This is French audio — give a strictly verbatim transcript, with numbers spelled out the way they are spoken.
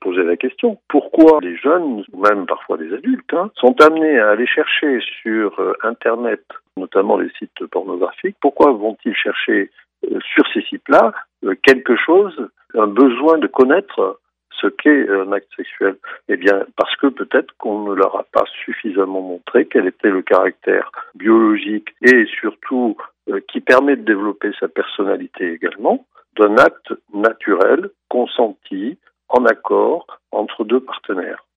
poser la question. Pourquoi les jeunes, ou même parfois des adultes, hein, sont amenés à aller chercher sur euh, Internet, notamment les sites pornographiques, pourquoi vont-ils chercher euh, sur ces sites-là euh, quelque chose, un besoin de connaître ce qu'est un acte sexuel? Eh bien, parce que peut-être qu'on ne leur a pas suffisamment montré quel était le caractère biologique et surtout euh, qui permet de développer sa personnalité également, d'un acte naturel, consenti, en accord entre deux partenaires.